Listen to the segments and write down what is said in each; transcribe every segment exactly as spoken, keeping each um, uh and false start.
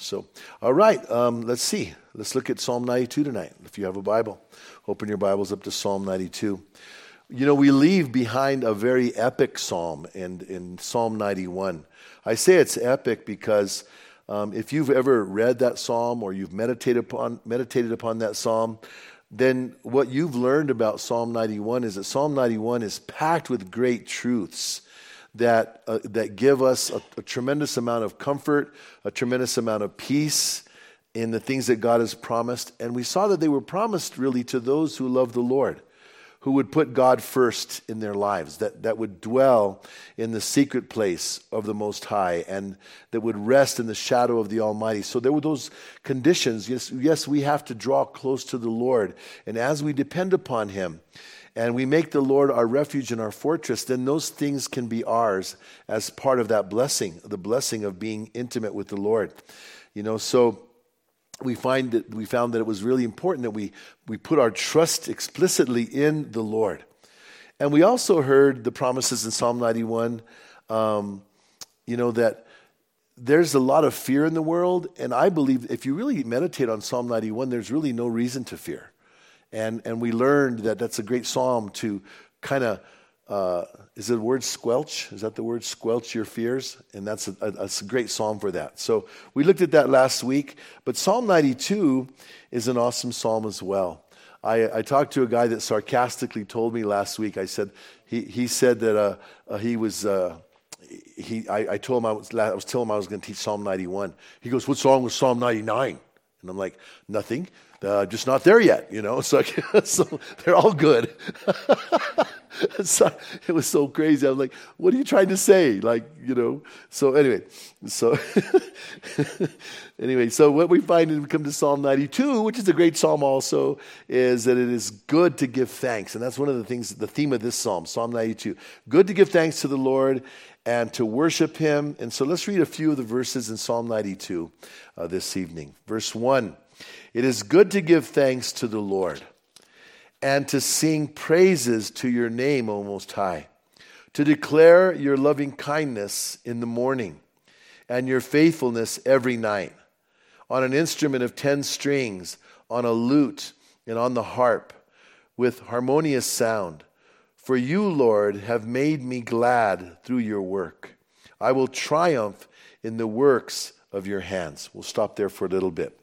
So, all right, um, let's see. Let's look at Psalm ninety-two tonight. If you have a Bible, open your Bibles up to Psalm ninety-two. You know, we leave behind a very epic psalm in, in Psalm ninety-one. I say it's epic because um, if you've ever read that psalm or you've meditated upon meditated upon that psalm, then what you've learned about Psalm ninety-one is that Psalm ninety-one is packed with great truths that uh, that give us a, a tremendous amount of comfort, a tremendous amount of peace in the things that God has promised. And we saw that they were promised really to those who love the Lord, who would put God first in their lives, that, that would dwell in the secret place of the Most High and that would rest in the shadow of the Almighty. So there were those conditions. Yes, yes, we have to draw close to the Lord. And as we depend upon Him, and we make the Lord our refuge and our fortress, then those things can be ours as part of that blessing, the blessing of being intimate with the Lord. You know, so we find that we found that it was really important that we, we put our trust explicitly in the Lord. And we also heard the promises in Psalm ninety-one, um, you know, that there's a lot of fear in the world. And I believe if you really meditate on Psalm ninety-one, there's really no reason to fear. And and we learned that that's a great psalm to kind of, uh, is it the word squelch? Is that the word squelch your fears? And that's a, a, that's a great psalm for that. So we looked at that last week. But Psalm ninety-two is an awesome psalm as well. I, I talked to a guy that sarcastically told me last week, I said, he, he said that uh, uh, he was, uh, he. I, I told him I was, I was telling him I was going to teach Psalm ninety-one. He goes, what's wrong with Psalm ninety-nine? And I'm like, nothing. Uh, just not there yet, you know. So, so they're all good. So, it was so crazy. I was like, "What are you trying to say?" Like, you know. So anyway, so anyway, so what we find when we come to Psalm ninety-two, which is a great psalm, also, is that it is good to give thanks, and that's one of the things. The theme of this psalm, Psalm ninety-two, good to give thanks to the Lord and to worship Him. And so let's read a few of the verses in Psalm ninety-two uh, this evening. Verse one. It is good to give thanks to the Lord and to sing praises to your name, O Most High, to declare your loving kindness in the morning and your faithfulness every night, on an instrument of ten strings, on a lute and on the harp, with harmonious sound. For you, Lord, have made me glad through your work. I will triumph in the works of your hands. We'll stop there for a little bit.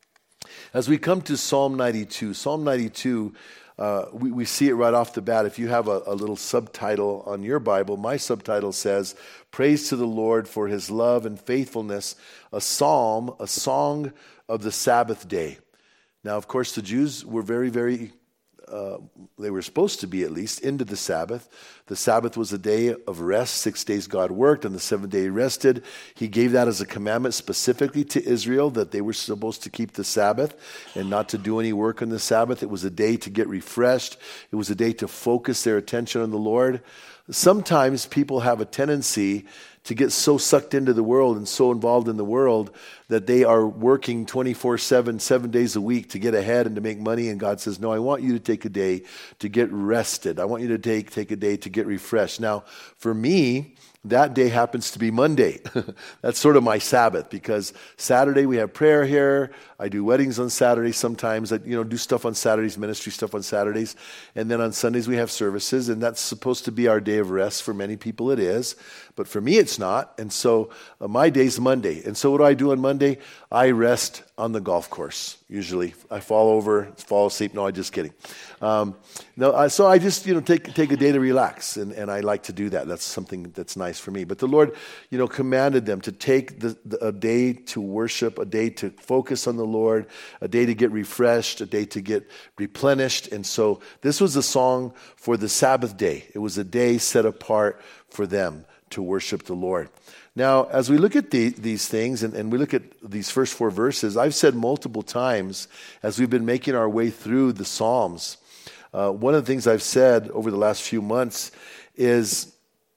As we come to Psalm ninety-two, Psalm ninety-two, uh, we, we see it right off the bat. If you have a, a little subtitle on your Bible, my subtitle says, Praise to the Lord for His love and faithfulness, a psalm, a song of the Sabbath day. Now, of course, the Jews were very, very Uh, they were supposed to be at least into the Sabbath. The Sabbath was a day of rest. Six days God worked, and the seventh day He rested. He gave that as a commandment specifically to Israel, that they were supposed to keep the Sabbath and not to do any work on the Sabbath. It was a day to get refreshed. It was a day to focus their attention on the Lord. Sometimes people have a tendency to get so sucked into the world and so involved in the world that they are working twenty-four seven, seven days a week to get ahead and to make money. And God says, no, I want you to take a day to get rested. I want you to take, take a day to get refreshed. Now, for me, that day happens to be Monday. That's sort of my Sabbath, because Saturday we have prayer here. I do weddings on Saturdays sometimes. I you know do stuff on Saturdays, ministry stuff on Saturdays. And then on Sundays we have services, and that's supposed to be our day of rest. For many people it is, but for me it's not. And so uh, my day's Monday. And so what do I do on Monday? I rest on the golf course, usually. I fall over, fall asleep. No, I'm just kidding. Um, no, I, so I just, you know, take take a day to relax, and, and I like to do that. That's something that's nice for me. But the Lord, you know, commanded them to take the, the, a day to worship, a day to focus on the Lord, a day to get refreshed, a day to get replenished. And so this was a song for the Sabbath day. It was a day set apart for them to worship the Lord. Now, as we look at the, these things, and, and we look at these first four verses, I've said multiple times as we've been making our way through the Psalms, uh, one of the things I've said over the last few months is,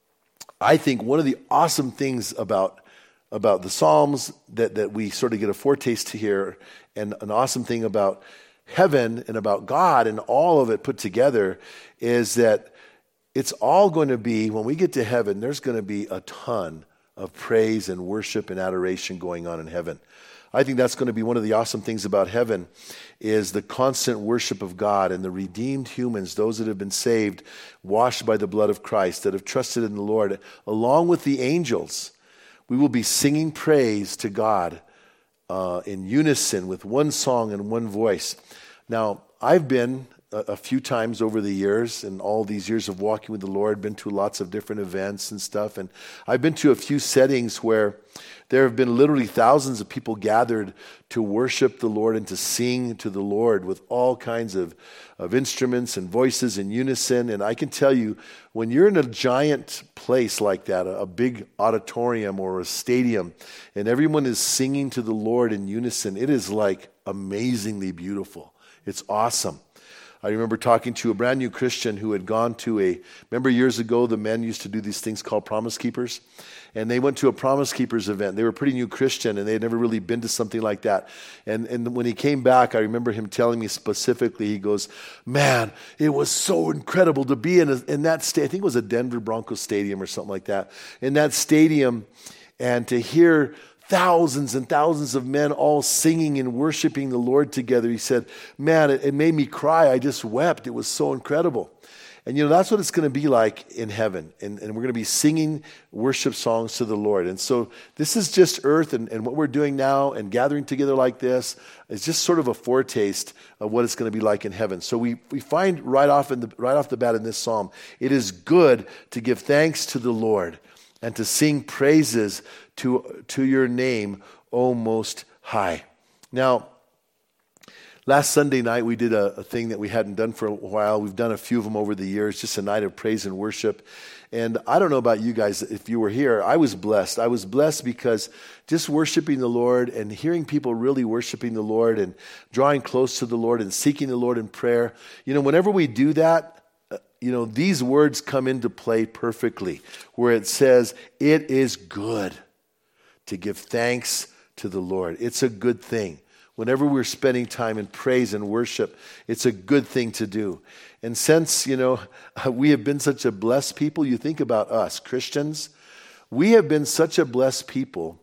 I think one of the awesome things about about the Psalms that, that we sort of get a foretaste to here, and an awesome thing about heaven and about God and all of it put together, is that it's all going to be, when we get to heaven, there's going to be a ton of praise and worship and adoration going on in heaven. I think that's going to be one of the awesome things about heaven is the constant worship of God and the redeemed humans, those that have been saved, washed by the blood of Christ, that have trusted in the Lord, along with the angels. We will be singing praise to God uh, in unison with one song and one voice. Now, I've been a, a few times over the years, and all these years of walking with the Lord, been to lots of different events and stuff, and I've been to a few settings where there have been literally thousands of people gathered to worship the Lord and to sing to the Lord with all kinds of, of instruments and voices in unison. And I can tell you, when you're in a giant place like that, a, a big auditorium or a stadium, and everyone is singing to the Lord in unison, it is like amazingly beautiful. It's awesome. I remember talking to a brand new Christian who had gone to a, remember years ago the men used to do these things called Promise Keepers? And they went to a Promise Keepers event. They were a pretty new Christian, and they had never really been to something like that. And and when he came back, I remember him telling me specifically, he goes, man, it was so incredible to be in, a, in that stadium. I think it was a Denver Broncos stadium or something like that. In that stadium, and to hear thousands and thousands of men all singing and worshiping the Lord together. He said, man, it, it made me cry. I just wept. It was so incredible. And, you know, that's what it's going to be like in heaven. And, and we're going to be singing worship songs to the Lord. And so this is just earth, and, and what we're doing now and gathering together like this is just sort of a foretaste of what it's going to be like in heaven. So we, we find right off, in the, right off the bat in this psalm, it is good to give thanks to the Lord and to sing praises to, to your name, O Most High. Now, last Sunday night, we did a, a thing that we hadn't done for a while. We've done a few of them over the years, just a night of praise and worship. And I don't know about you guys, if you were here, I was blessed. I was blessed because just worshiping the Lord and hearing people really worshiping the Lord and drawing close to the Lord and seeking the Lord in prayer. You know, whenever we do that, you know, these words come into play perfectly, where it says, it is good to give thanks to the Lord. It's a good thing. Whenever we're spending time in praise and worship, it's a good thing to do. And since, you know, we have been such a blessed people, you think about us, Christians, we have been such a blessed people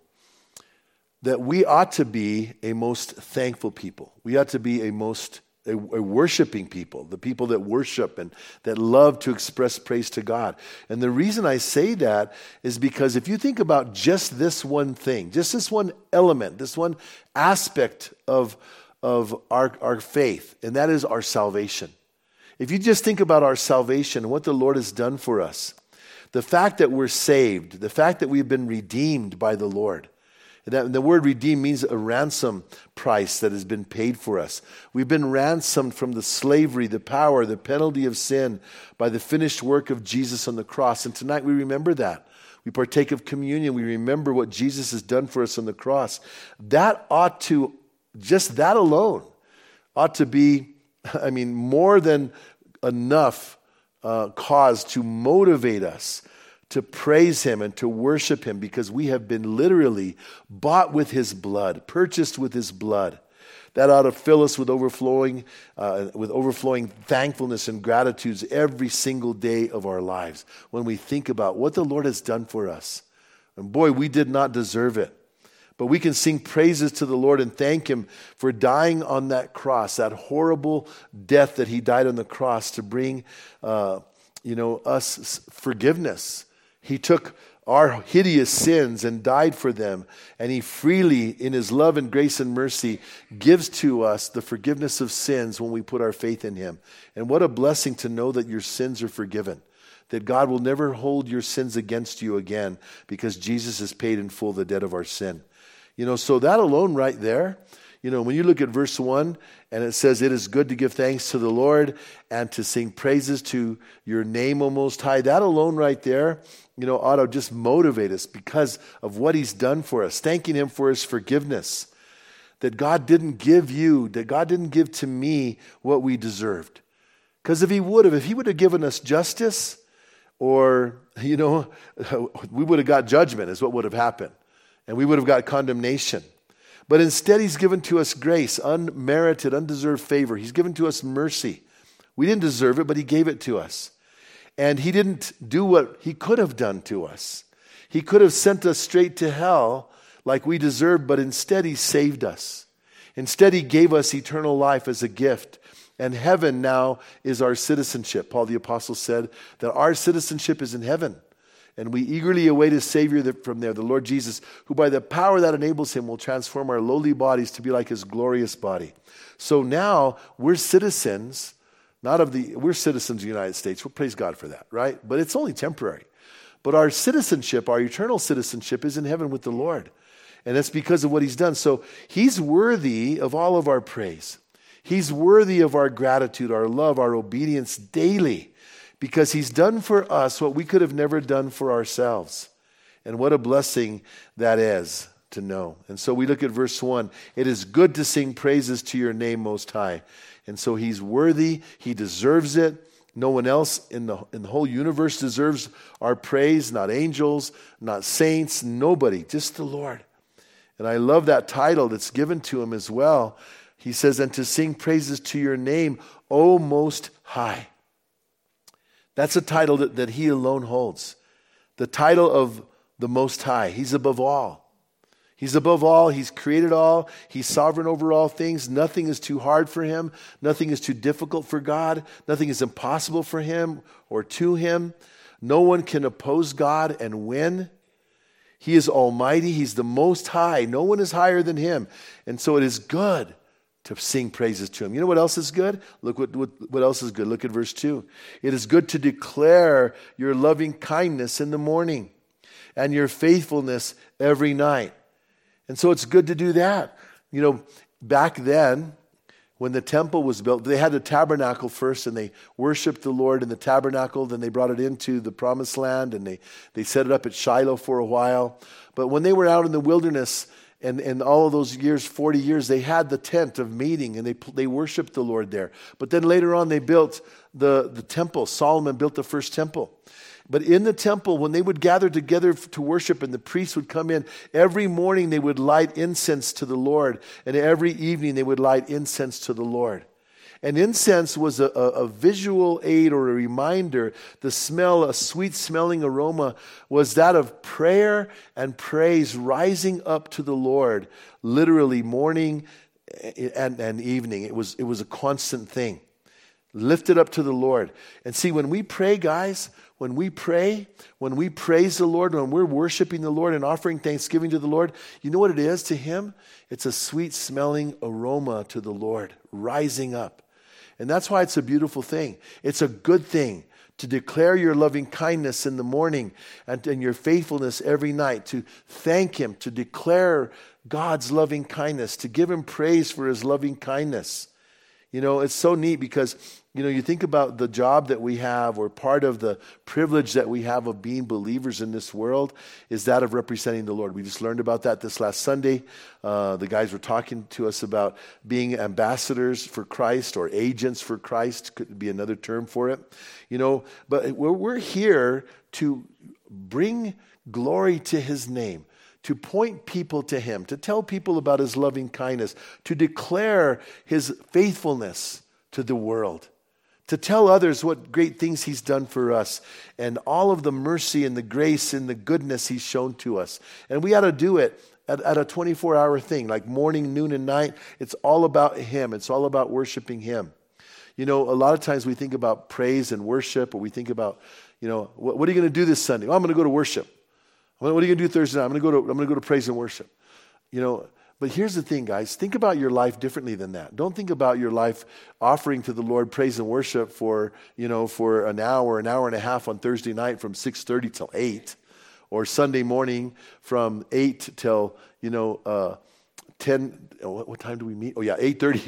that we ought to be a most thankful people. We ought to be a most A, a worshiping people, the people that worship and that love to express praise to God. And the reason I say that is because if you think about just this one thing, just this one element, this one aspect of, of our, our faith, and that is our salvation. If you just think about our salvation and what the Lord has done for us, the fact that we're saved, the fact that we've been redeemed by the Lord. That, the word redeem means a ransom price that has been paid for us. We've been ransomed from the slavery, the power, the penalty of sin by the finished work of Jesus on the cross. And tonight we remember that. We partake of communion. We remember what Jesus has done for us on the cross. That ought to, just that alone, ought to be, I mean, more than enough uh, cause to motivate us to praise him and to worship him, because we have been literally bought with his blood, purchased with his blood. That ought to fill us with overflowing, uh, with overflowing thankfulness and gratitudes every single day of our lives when we think about what the Lord has done for us. And boy, we did not deserve it. But we can sing praises to the Lord and thank him for dying on that cross, that horrible death that he died on the cross to bring uh, you know, us forgiveness. He took our hideous sins and died for them. And he freely, in his love and grace and mercy, gives to us the forgiveness of sins when we put our faith in him. And what a blessing to know that your sins are forgiven. That God will never hold your sins against you again because Jesus has paid in full the debt of our sin. You know, so that alone right there, you know, when you look at verse one and it says, it is good to give thanks to the Lord and to sing praises to your name, O Most High. That alone right there, you know, ought to just motivate us because of what he's done for us. Thanking him for his forgiveness. That God didn't give you, that God didn't give to me what we deserved. Because if he would have, if he would have given us justice, or, you know, we would have got judgment is what would have happened. And we would have got condemnation. But instead, he's given to us grace, unmerited, undeserved favor. He's given to us mercy. We didn't deserve it, but he gave it to us. And he didn't do what he could have done to us. He could have sent us straight to hell like we deserved, but instead he saved us. Instead he gave us eternal life as a gift. And heaven now is our citizenship. Paul the Apostle said that our citizenship is in heaven. And we eagerly await a Savior from there, the Lord Jesus, who by the power that enables him will transform our lowly bodies to be like his glorious body. So now we're citizens, not of the, we're citizens of the United States. Well, praise God for that, right? But it's only temporary. But our citizenship, our eternal citizenship is in heaven with the Lord. And that's because of what he's done. So he's worthy of all of our praise. He's worthy of our gratitude, our love, our obedience daily, because he's done for us what we could have never done for ourselves. And what a blessing that is to know. And so we look at verse one. It is good to sing praises to your name, Most High. And so he's worthy. He deserves it. No one else in the, in the whole universe deserves our praise, not angels, not saints, nobody, just the Lord. And I love that title that's given to him as well. He says, and to sing praises to your name, O Most High. That's a title that, that he alone holds. The title of the Most High. He's above all. He's above all. He's created all. He's sovereign over all things. Nothing is too hard for him. Nothing is too difficult for God. Nothing is impossible for him or to him. No one can oppose God and win. He is almighty. He's the Most High. No one is higher than him. And so it is good to sing praises to him. You know what else is good? Look what, what, what else is good. Look at verse two. It is good to declare your loving kindness in the morning and your faithfulness every night. And so it's good to do that. You know, back then, when the temple was built, they had the tabernacle first, and they worshiped the Lord in the tabernacle. Then they brought it into the promised land, and they, they set it up at Shiloh for a while. But when they were out in the wilderness, and, and all of those years, forty years, they had the tent of meeting, and they they worshiped the Lord there. But then later on, they built the, the temple. Solomon built the first temple. But in the temple, when they would gather together to worship and the priests would come in, every morning they would light incense to the Lord. And every evening they would light incense to the Lord. And incense was a, a, a visual aid or a reminder. The smell, a sweet smelling aroma, was that of prayer and praise rising up to the Lord, literally morning and, and evening. It was, it was a constant thing. Lifted up to the Lord. And see, when we pray, guys, when we pray, when we praise the Lord, when we're worshiping the Lord and offering thanksgiving to the Lord, you know what it is to him? It's a sweet smelling aroma to the Lord rising up. And that's why it's a beautiful thing. It's a good thing to declare your loving kindness in the morning and, and your faithfulness every night, to thank him, to declare God's loving kindness, to give him praise for his loving kindness. You know, it's so neat because, you know, you think about the job that we have, or part of the privilege that we have of being believers in this world is that of representing the Lord. We just learned about that this last Sunday. Uh, the guys were talking to us about being ambassadors for Christ, or agents for Christ, could be another term for it. You know, but we're, we're here to bring glory to his name, to point people to him, to tell people about his loving kindness, to declare his faithfulness to the world, to tell others what great things he's done for us, and all of the mercy and the grace and the goodness he's shown to us. And we ought to do it at, at a twenty-four hour thing, like morning, noon, and night. It's all about him. It's all about worshiping him. You know, a lot of times we think about praise and worship, or we think about, you know, what, what are you going to do this Sunday? Well, I'm going to go to worship. What are you going to do Thursday night? I'm going to go to I'm going to go to praise and worship. You know, but here's the thing, guys. Think about your life differently than that. Don't think about your life offering to the Lord praise and worship for, you know, for an hour, an hour and a half on Thursday night from six thirty till eight, or Sunday morning from eight till, you know, uh, ten. What, what time do we meet? Oh yeah, eight thirty.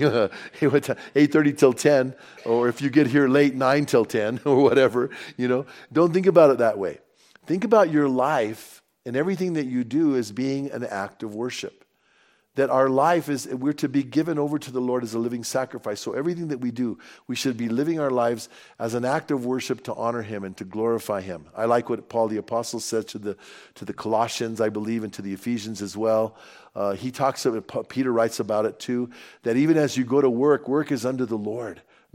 eight thirty till ten, or if you get here late, nine till ten, or whatever. You know, don't think about it that way. Think about your life and everything that you do as being an act of worship. That our life is, we're to be given over to the Lord as a living sacrifice. So everything that we do, we should be living our lives as an act of worship to honor him and to glorify him. I like what Paul the Apostle said to the to the Colossians, I believe, and to the Ephesians as well. Uh, he talks about, Peter writes about it too, that even as you go to work, work is unto the Lord,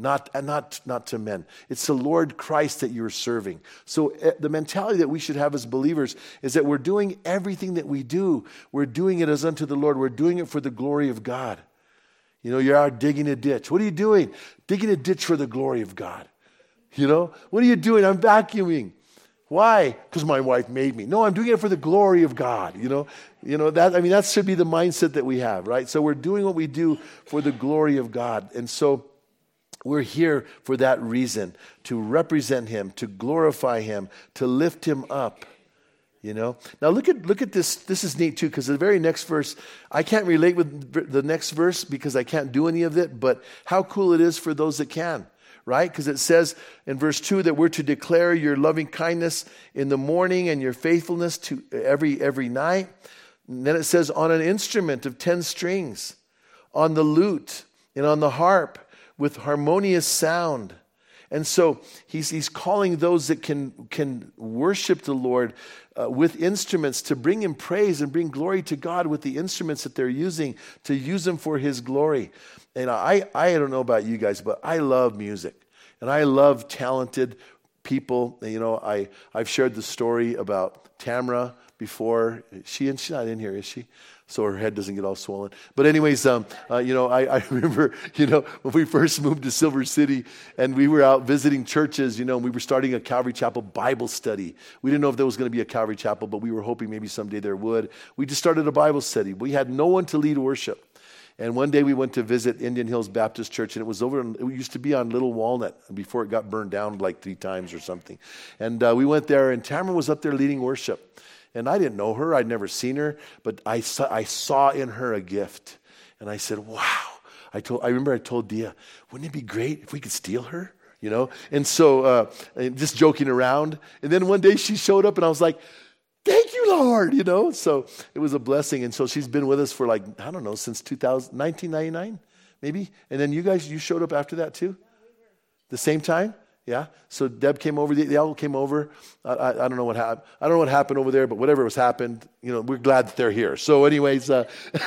not, and not, not to men. It's the Lord Christ that you're serving. So uh, the mentality that we should have as believers is that we're doing everything that we do. We're doing it as unto the Lord. We're doing it for the glory of God. You know, you're out digging a ditch. What are you doing? Digging a ditch for the glory of God. You know, what are you doing? I'm vacuuming. Why? Because my wife made me. No, I'm doing it for the glory of God. You know, you know that. I mean, that should be the mindset that we have, right? So we're doing what we do for the glory of God, and so we're here for that reason, to represent Him, to glorify Him, to lift Him up. You know. Now look at look at this. This is neat too, because the very next verse, I can't relate with the next verse because I can't do any of it. But how cool it is for those that can. Right? Because it says in verse two that we're to declare your loving kindness in the morning and your faithfulness to every every night. And then it says on an instrument of ten strings, on the lute and on the harp with harmonious sound. And so he's he's calling those that can can worship the Lord uh, with instruments to bring Him praise and bring glory to God with the instruments that they're using, to use them for His glory. And I, I don't know about you guys, but I love music. And I love talented people. You know, I, I've shared the story about Tamra before. She, and she's not in here, is she? So her head doesn't get all swollen. But anyways, um, uh, you know, I, I remember, you know, when we first moved to Silver City and we were out visiting churches, you know, and we were starting a Calvary Chapel Bible study. We didn't know if there was going to be a Calvary Chapel, but we were hoping maybe someday there would. We just started a Bible study. We had no one to lead worship. And one day we went to visit Indian Hills Baptist Church, and it was over, it used to be on Little Walnut before it got burned down like three times or something. And uh, we went there, and Tamara was up there leading worship. And I didn't know her, I'd never seen her, but I saw, I saw in her a gift. And I said, wow. I told, I remember I told Dia, wouldn't it be great if we could steal her? You know? And so, uh, and just joking around. And then one day she showed up, and I was like, thank you, Lord, you know. So it was a blessing. And so she's been with us for like, I don't know, since two thousand, nineteen ninety-nine, maybe. And then you guys, you showed up after that too? The same time? Yeah. So Deb came over, they, they all came over. I, I, I don't know what happened. I don't know what happened over there, but whatever was happened, you know, we're glad that they're here. So anyways, uh,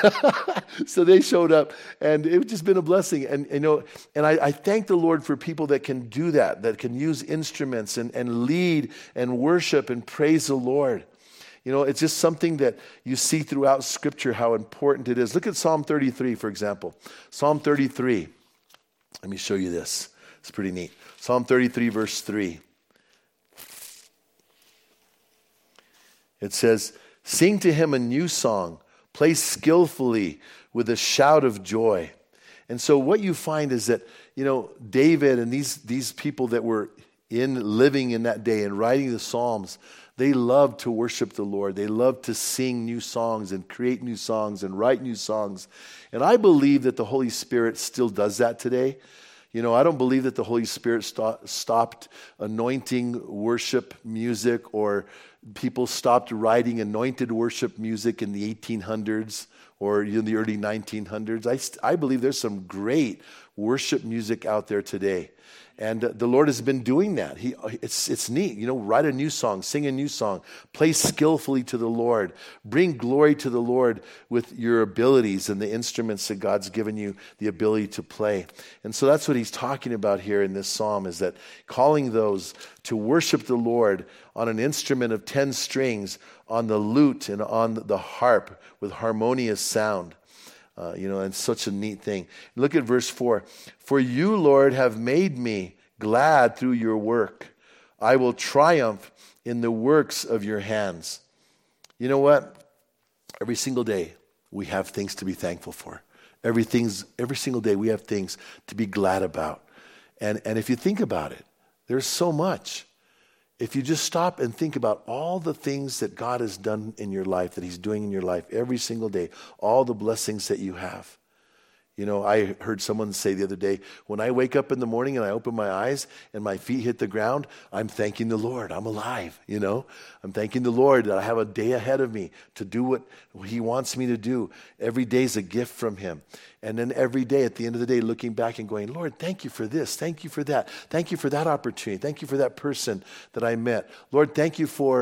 so they showed up, and it's just been a blessing. And, you know, and I, I thank the Lord for people that can do that, that can use instruments and, and lead and worship and praise the Lord. You know, it's just something that you see throughout Scripture how important it is. Look at Psalm thirty-three, for example. Psalm thirty-three. Let me show you this. It's pretty neat. Psalm thirty-three, verse three. It says, sing to Him a new song. Play skillfully with a shout of joy. And so what you find is that, you know, David and these, these people that were in living in that day and writing the Psalms, they loved to worship the Lord. They loved to sing new songs and create new songs and write new songs. And I believe that the Holy Spirit still does that today. You know, I don't believe that the Holy Spirit st- stopped anointing worship music, or people stopped writing anointed worship music in the eighteen hundreds or in the early nineteen hundreds. I, st- I believe there's some great worship music out there today. And uh, the Lord has been doing that. He, it's it's neat. You know, write a new song, sing a new song, play skillfully to the Lord, bring glory to the Lord with your abilities and the instruments that God's given you the ability to play. And so that's what he's talking about here in this psalm, is that calling those to worship the Lord on an instrument of ten strings, on the lute and on the harp with harmonious sound. Uh, you know, and such a neat thing. Look at verse four. For you, Lord, have made me glad through your work. I will triumph in the works of your hands. You know what? Every single day we have things to be thankful for. Everything's, every single day we have things to be glad about. And, and if you think about it, there's so much. If you just stop and think about all the things that God has done in your life, that he's doing in your life every single day, all the blessings that you have. You know, I heard someone say the other day, when I wake up in the morning and I open my eyes and my feet hit the ground, I'm thanking the Lord. I'm alive, you know. I'm thanking the Lord that I have a day ahead of me to do what he wants me to do. Every day is a gift from him. And then every day, at the end of the day, looking back and going, Lord, thank you for this. Thank you for that. Thank you for that opportunity. Thank you for that person that I met. Lord, thank you for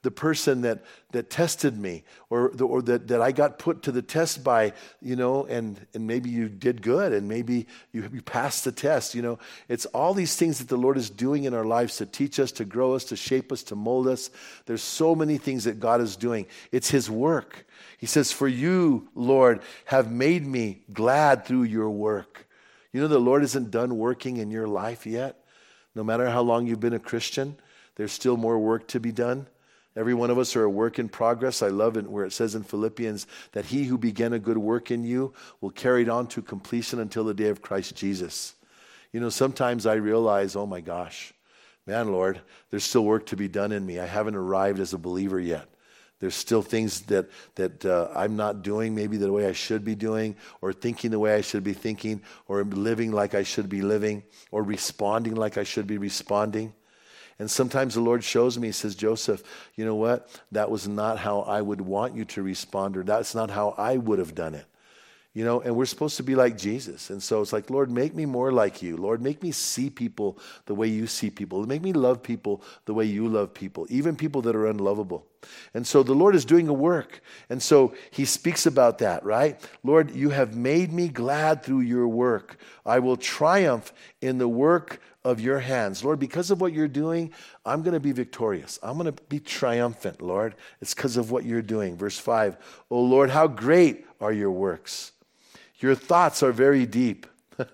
the person that, that tested me, or, the, or that, that I got put to the test by, you know, and, and maybe you did good, and maybe you, you passed the test, you know. It's all these things that the Lord is doing in our lives to teach us, to grow us, to shape us, to mold us. There's so many things that God is doing. It's his work. He says, for you, Lord, have made me glad through your work. You know, the Lord isn't done working in your life yet. No matter how long you've been a Christian, there's still more work to be done. Every one of us are a work in progress. I love it where it says in Philippians that he who began a good work in you will carry it on to completion until the day of Christ Jesus. You know, sometimes I realize, oh my gosh, man, Lord, there's still work to be done in me. I haven't arrived as a believer yet. There's still things that that uh, I'm not doing maybe the way I should be doing, or thinking the way I should be thinking, or living like I should be living, or responding like I should be responding. And sometimes the Lord shows me, he says, Joseph, you know what? That was not how I would want you to respond, or that's not how I would have done it. You know, and we're supposed to be like Jesus. And so it's like, Lord, make me more like you. Lord, make me see people the way you see people. Make me love people the way you love people, even people that are unlovable. And so the Lord is doing a work. And so he speaks about that, right? Lord, you have made me glad through your work. I will triumph in the work of your hands. Lord, because of what you're doing, I'm going to be victorious. I'm going to be triumphant, Lord. It's because of what you're doing. Verse five, oh Lord, how great are your works. Your thoughts are very deep.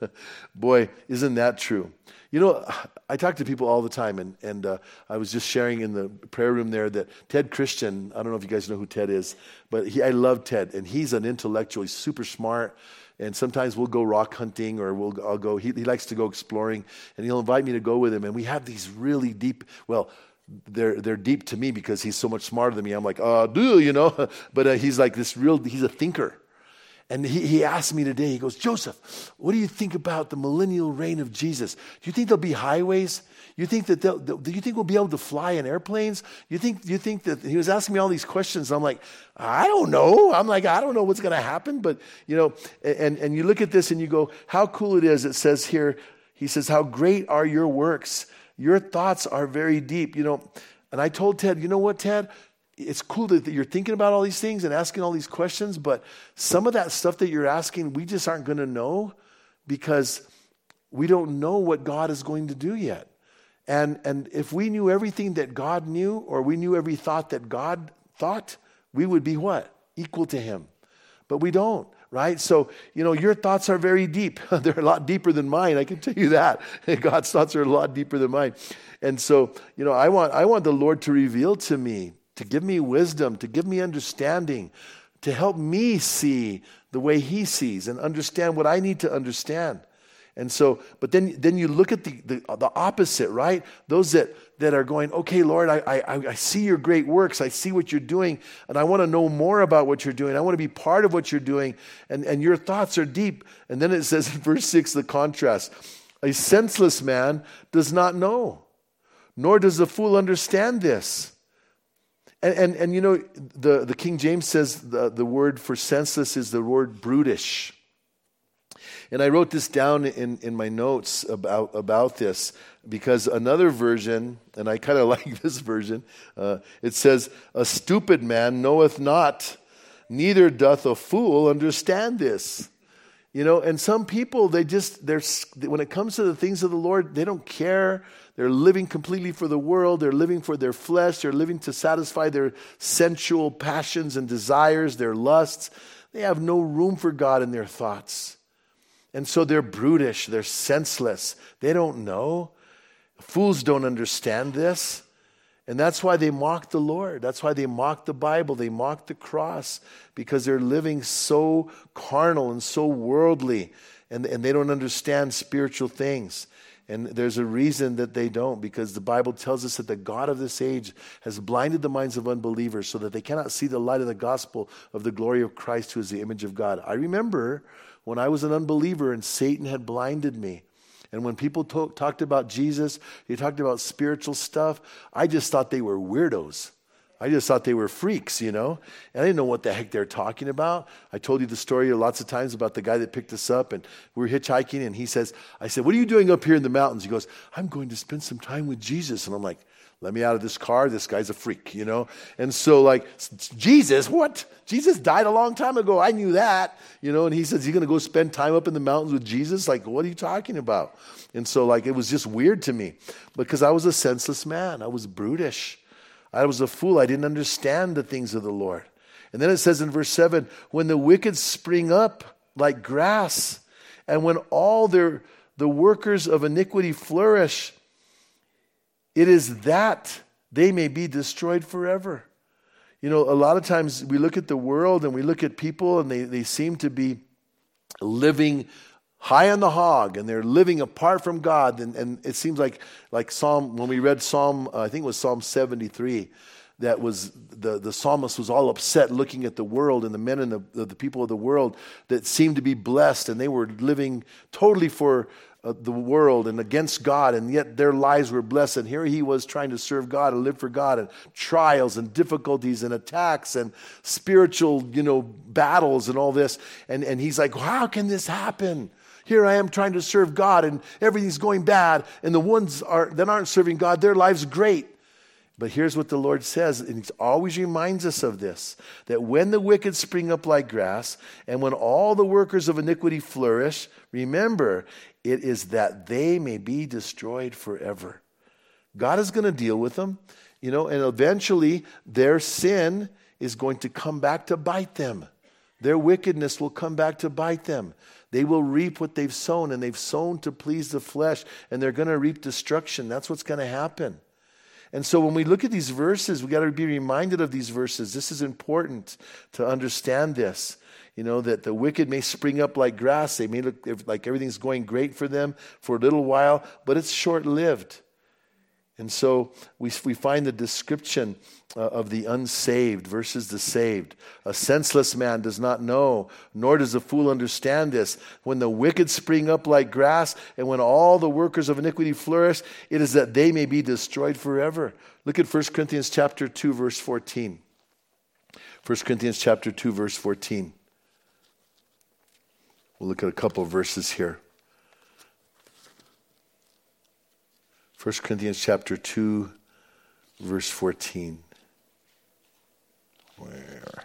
Boy, isn't that true? You know, I talk to people all the time, and, and uh, I was just sharing in the prayer room there that Ted Christian, I don't know if you guys know who Ted is, but he, I love Ted, and he's an intellectual. He's super smart, and sometimes we'll go rock hunting, or we'll I'll go. He, he likes to go exploring, and he'll invite me to go with him, and we have these really deep, well, they're they're deep to me because he's so much smarter than me. I'm like, uh, do you know? But uh, he's like this real, he's a thinker. And he, he asked me today, he goes, Joseph, what do you think about the millennial reign of Jesus? Do you think there'll be highways? You think that they'll, do you think we'll be able to fly in airplanes? You think you think that he was asking me all these questions? I'm like, I don't know. I'm like, I don't know what's going to happen. But, you know, and, and you look at this and you go, how cool it is. It says here, he says, how great are your works? Your thoughts are very deep. You know, and I told Ted, you know what, Ted? It's cool that you're thinking about all these things and asking all these questions, but some of that stuff that you're asking, we just aren't going to know because we don't know what God is going to do yet. And and if we knew everything that God knew, or we knew every thought that God thought, we would be what? Equal to him. But we don't, right? So, you know, your thoughts are very deep. They're a lot deeper than mine, I can tell you that. God's thoughts are a lot deeper than mine. And so, you know, I want I want the Lord to reveal to me, to give me wisdom, to give me understanding, to help me see the way he sees and understand what I need to understand. And so, but then then you look at the the, the opposite, right? Those that, that are going, okay, Lord, I, I I see your great works. I see what you're doing, and I want to know more about what you're doing. I want to be part of what you're doing, and, and your thoughts are deep. And then it says in verse six, the contrast, a senseless man does not know, nor does the fool understand this. And, and, and you know, the, the King James says the, the word for senseless is the word brutish. And I wrote this down in, in my notes about, about this because another version, and I kind of like this version, uh, it says, a stupid man knoweth not, neither doth a fool understand this. You know, and some people, they just, they're when it comes to the things of the Lord, they don't care. They're living completely for the world. They're living for their flesh. They're living to satisfy their sensual passions and desires, their lusts. They have no room for God in their thoughts. And so they're brutish. They're senseless. They don't know. Fools don't understand this. And that's why they mock the Lord. That's why they mock the Bible. They mock the cross because they're living so carnal and so worldly, and, and they don't understand spiritual things. And there's a reason that they don't, because the Bible tells us that the God of this age has blinded the minds of unbelievers so that they cannot see the light of the gospel of the glory of Christ, who is the image of God. I remember when I was an unbeliever and Satan had blinded me. And when people talk, talked about Jesus, they talked about spiritual stuff, I just thought they were weirdos. I just thought they were freaks, you know. And I didn't know what the heck they're talking about. I told you the story lots of times about the guy that picked us up, and we were hitchhiking, and he says, I said, what are you doing up here in the mountains? He goes, I'm going to spend some time with Jesus. And I'm like, Let me out of this car. This guy's a freak, you know. And so like, Jesus, what? Jesus died a long time ago. I knew that, you know. And he says, you're going to go spend time up in the mountains with Jesus? Like, what are you talking about? And so like, it was just weird to me because I was a senseless man. I was brutish. I was a fool. I didn't understand the things of the Lord. And then it says in verse seven, when the wicked spring up like grass, and when all their the workers of iniquity flourish, it is that they may be destroyed forever. You know, a lot of times we look at the world and we look at people and they, they seem to be living high on the hog and they're living apart from God. And, and it seems like, like Psalm, when we read Psalm, uh, I think it was Psalm seventy-three, that was the, the psalmist was all upset looking at the world and the men and the, the people of the world that seemed to be blessed and they were living totally for uh, the world and against God, and yet their lives were blessed. And here he was trying to serve God and live for God, and trials and difficulties and attacks and spiritual, you know, battles and all this. And, and he's like, how can this happen? Here I am trying to serve God and everything's going bad, and the ones are, that aren't serving God, their life's great. But here's what the Lord says, and he always reminds us of this, that when the wicked spring up like grass, and when all the workers of iniquity flourish, remember, it is that they may be destroyed forever. God is going to deal with them, you know, and eventually their sin is going to come back to bite them. Their wickedness will come back to bite them. They will reap what they've sown, and they've sown to please the flesh, and they're going to reap destruction. That's what's going to happen. And so when we look at these verses, we got to be reminded of these verses. This is important to understand this. You know, that the wicked may spring up like grass. They may look like everything's going great for them for a little while, but it's short-lived. And so we, we find the description uh, of the unsaved versus the saved. A senseless man does not know, nor does a fool understand this. When the wicked spring up like grass, and when all the workers of iniquity flourish, it is that they may be destroyed forever. Look at First Corinthians chapter two, verse fourteen. First Corinthians chapter two, verse fourteen. We'll look at a couple of verses here. First Corinthians chapter two, verse fourteen. Where?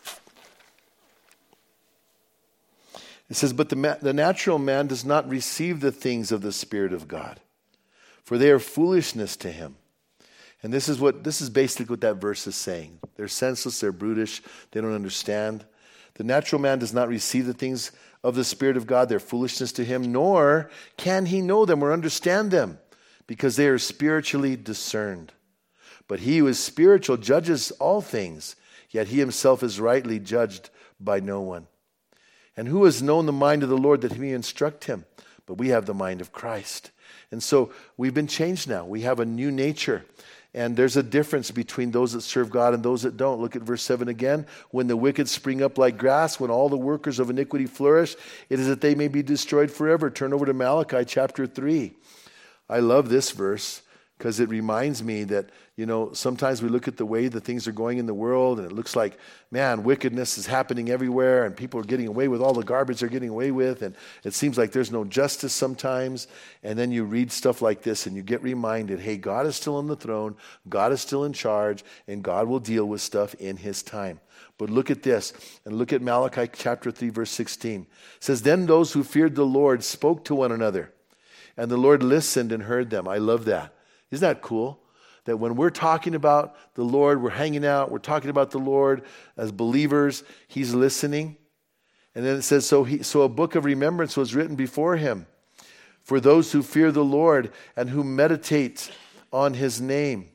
It says, but the, ma- the natural man does not receive the things of the Spirit of God, for they are foolishness to him. And this is what this is basically what that verse is saying. They're senseless, they're brutish, they don't understand. The natural man does not receive the things of the Spirit of God, they're foolishness to him, nor can he know them or understand them, because they are spiritually discerned. But he who is spiritual judges all things, yet he himself is rightly judged by no one. And who has known the mind of the Lord that he may instruct him? But we have the mind of Christ. And so we've been changed now. We have a new nature. And there's a difference between those that serve God and those that don't. Look at verse seven again. When the wicked spring up like grass, when all the workers of iniquity flourish, it is that they may be destroyed forever. Turn over to Malachi chapter three. I love this verse because it reminds me that, you know, sometimes we look at the way the things are going in the world and it looks like, man, wickedness is happening everywhere and people are getting away with all the garbage they're getting away with, and it seems like there's no justice sometimes. And then you read stuff like this and you get reminded, hey, God is still on the throne, God is still in charge, and God will deal with stuff in his time. But look at this, and look at Malachi chapter three, verse sixteen. It says, then those who feared the Lord spoke to one another, and the Lord listened and heard them. I love that. Isn't that cool? That when we're talking about the Lord, we're hanging out, we're talking about the Lord as believers, he's listening. And then it says, so, he, so a book of remembrance was written before him for those who fear the Lord and who meditate on his name.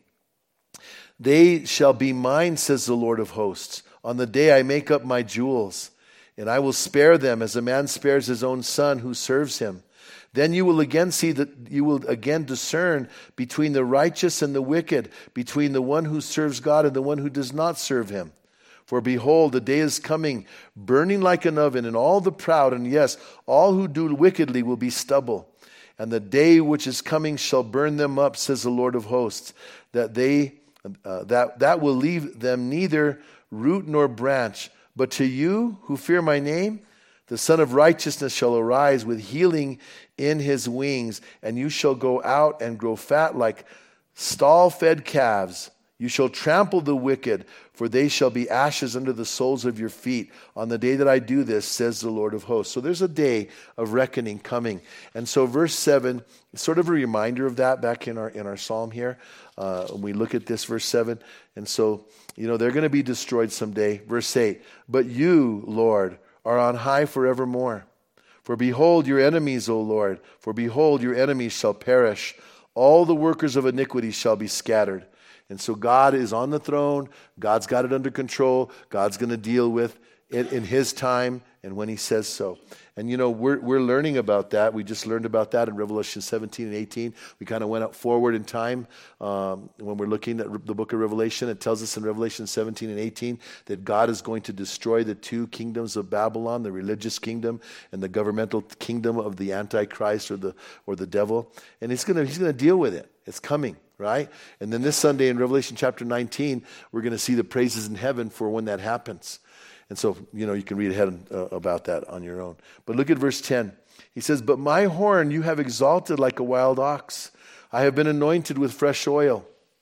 They shall be mine, says the Lord of hosts, on the day I make up my jewels, and I will spare them as a man spares his own son who serves him. Then you will again see that you will again discern between the righteous and the wicked, between the one who serves God and the one who does not serve him. For behold, the day is coming, burning like an oven, and all the proud, and yes, all who do wickedly will be stubble. And the day which is coming shall burn them up, says the Lord of hosts, that they uh, that that will leave them neither root nor branch. But to you who fear my name, the Son of Righteousness shall arise with healing in his wings, and you shall go out and grow fat like stall-fed calves. You shall trample the wicked, for they shall be ashes under the soles of your feet on the day that I do this, says the Lord of hosts. So there's a day of reckoning coming. And so verse seven is sort of a reminder of that back in our in our psalm here. Uh, we look at this, verse seven. And so, you know, they're going to be destroyed someday. Verse eight, but you, Lord, are on high forevermore. For behold your enemies, O Lord, for behold your enemies shall perish. All the workers of iniquity shall be scattered. And so God is on the throne. God's got it under control. God's going to deal with it in his time and when he says so. And, you know, we're we're learning about that. We just learned about that in Revelation seventeen and eighteen. We kind of went up forward in time um, when we're looking at the book of Revelation. It tells us in Revelation seventeen and eighteen that God is going to destroy the two kingdoms of Babylon, the religious kingdom and the governmental kingdom of the Antichrist or the or the devil. And he's going to he's going to deal with it. It's coming. Right? And then this Sunday in Revelation chapter nineteen, we're going to see the praises in heaven for when that happens. And so, you know, you can read ahead uh, about that on your own. But look at verse ten. He says, but my horn you have exalted like a wild ox. I have been anointed with fresh oil.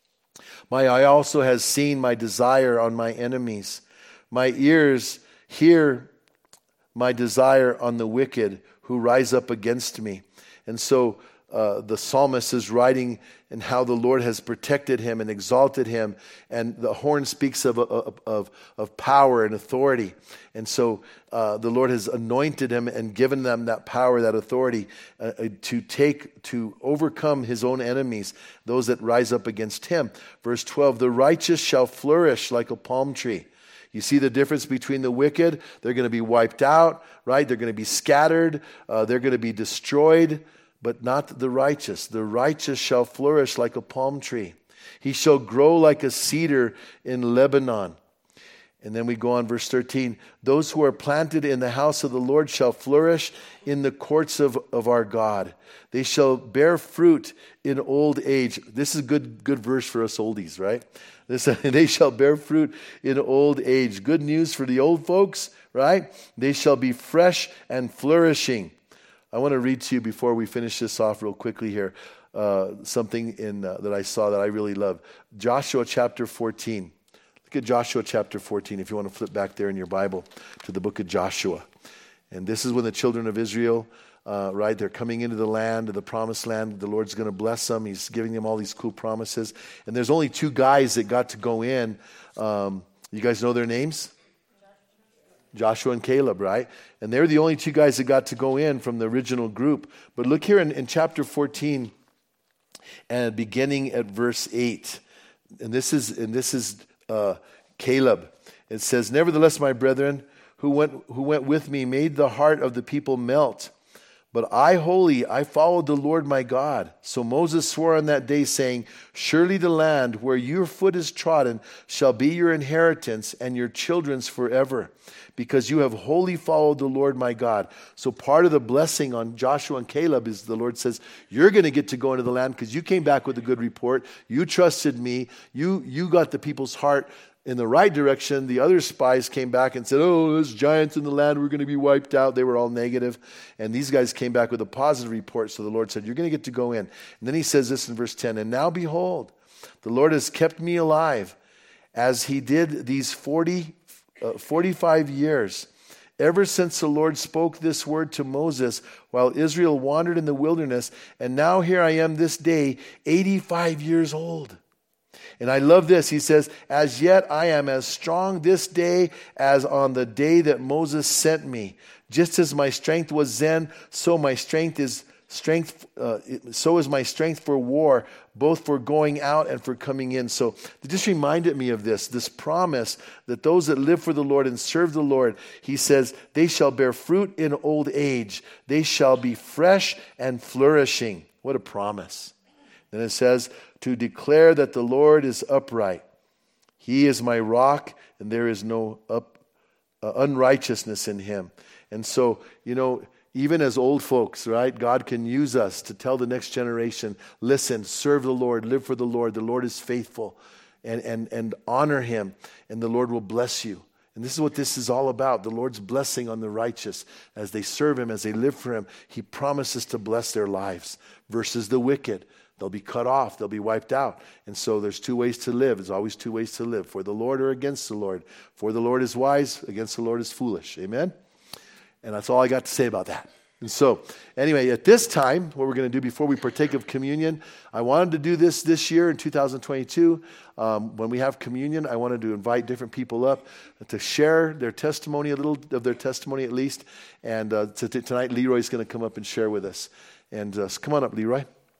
My eye also has seen my desire on my enemies. My ears hear my desire on the wicked who rise up against me. And so Uh, the psalmist is writing and how the Lord has protected him and exalted him, and the horn speaks of of of, of power and authority. And so uh, the Lord has anointed him and given them that power, that authority uh, to take to overcome his own enemies, those that rise up against him. Verse twelve: the righteous shall flourish like a palm tree. You see the difference between the wicked? They're going to be wiped out, right? They're going to be scattered. Uh, they're going to be destroyed. But not the righteous. The righteous shall flourish like a palm tree. He shall grow like a cedar in Lebanon. And then we go on verse thirteen. Those who are planted in the house of the Lord shall flourish in the courts of, of our God. They shall bear fruit in old age. This is a good, good verse for us oldies, right? This, they shall bear fruit in old age. Good news for the old folks, right? They shall be fresh and flourishing. I want to read to you before we finish this off real quickly here, uh, something in uh, that I saw that I really love. Joshua chapter fourteen. Look at Joshua chapter fourteen, if you want to flip back there in your Bible to the book of Joshua. And this is when the children of Israel, uh, right, they're coming into the land, the promised land. The Lord's going to bless them. He's giving them all these cool promises. And there's only two guys that got to go in. Um, you guys know their names? Joshua and Caleb, right? And they're the only two guys that got to go in from the original group. But look here in, in chapter fourteen, and beginning at verse eight. And this is and this is uh, Caleb. It says, nevertheless, my brethren, who went who went with me made the heart of the people melt. But I wholly, I followed the Lord my God. So Moses swore on that day, saying, surely the land where your foot is trodden shall be your inheritance and your children's forever, because you have wholly followed the Lord my God. So part of the blessing on Joshua and Caleb is the Lord says, you're going to get to go into the land because you came back with a good report. You trusted me. You, you got the people's heart in the right direction. The other spies came back and said, oh, there's giants in the land. We're going to be wiped out. They were all negative. And these guys came back with a positive report. So the Lord said, you're going to get to go in. And then he says this in verse ten, and now behold, the Lord has kept me alive as he did these forty, uh, forty-five years, ever since the Lord spoke this word to Moses while Israel wandered in the wilderness. And now here I am this day, eighty-five years old. And I love this. He says, as yet I am as strong this day as on the day that Moses sent me. Just as my strength was then, so my strength is strength. Uh, so is my strength for war, both for going out and for coming in. So it just reminded me of this, this promise that those that live for the Lord and serve the Lord, he says, they shall bear fruit in old age. They shall be fresh and flourishing. What a promise. Then it says, to declare that the Lord is upright. He is my rock, and there is no up, uh, unrighteousness in him. And so, you know, even as old folks, right, God can use us to tell the next generation, listen, serve the Lord, live for the Lord. The Lord is faithful, and, and, and honor him, and the Lord will bless you. And this is what this is all about, the Lord's blessing on the righteous. As they serve him, as they live for him, he promises to bless their lives versus the wicked. They'll be cut off. They'll be wiped out. And so there's two ways to live. There's always two ways to live. For the Lord or against the Lord. For the Lord is wise. Against the Lord is foolish. Amen? And that's all I got to say about that. And so, anyway, at this time, what we're going to do before we partake of communion, I wanted to do this this year in two thousand twenty-two. Um, when we have communion, I wanted to invite different people up to share their testimony, a little of their testimony at least. And uh, t- t- tonight, Leroy's going to come up and share with us. And uh, come on up, Leroy.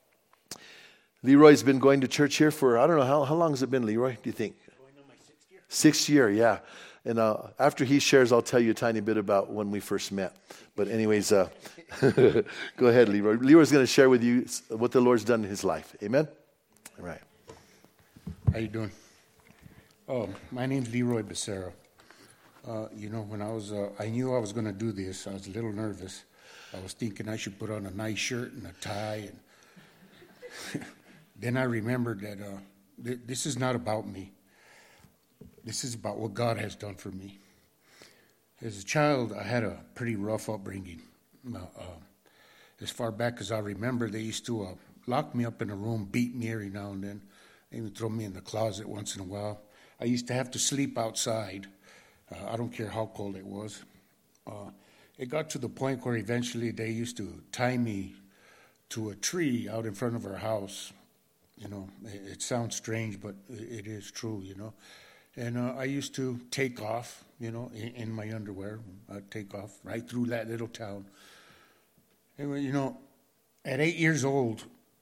Leroy's been going to church here for, I don't know, how, how long has it been, Leroy, do you think? Going on my sixth year. Sixth year, yeah. And uh, after he shares, I'll tell you a tiny bit about when we first met. But anyways, uh, go ahead, Leroy. Leroy's going to share with you what the Lord's done in his life. Amen? All right. How you doing? Oh, my name's Leroy Becerra. Uh, you know, when I was, uh, I knew I was going to do this. I was a little nervous. I was thinking I should put on a nice shirt and a tie. And then I remembered that uh, th- this is not about me. This is about what God has done for me. As a child, I had a pretty rough upbringing. Uh, uh, as far back as I remember, they used to uh, lock me up in a room, beat me every now and then, even throw me in the closet once in a while. I used to have to sleep outside. Uh, I don't care how cold it was. Uh, it got to the point where eventually they used to tie me to a tree out in front of our house. You know, it, it sounds strange, but it, it is true, you know. And uh, I used to take off, you know, in, in my underwear. I'd take off right through that little town. And, you know, at eight years old,